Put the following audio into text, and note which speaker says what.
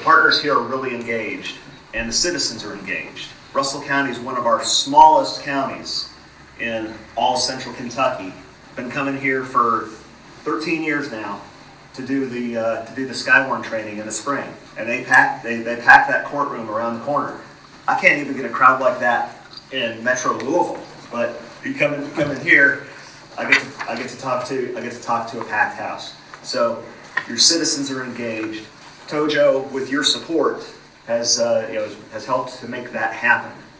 Speaker 1: partners here are really engaged, and the citizens are engaged. Russell County is one of our smallest counties in all central Kentucky. Been coming here for 13 years now to do the Skywarn training in the spring, and they pack that courtroom around the corner. I can't even get a crowd like that in Metro Louisville, but you come in here, I get to talk to a packed house. So your citizens are engaged. Tojo, with your support, has helped to make that happen.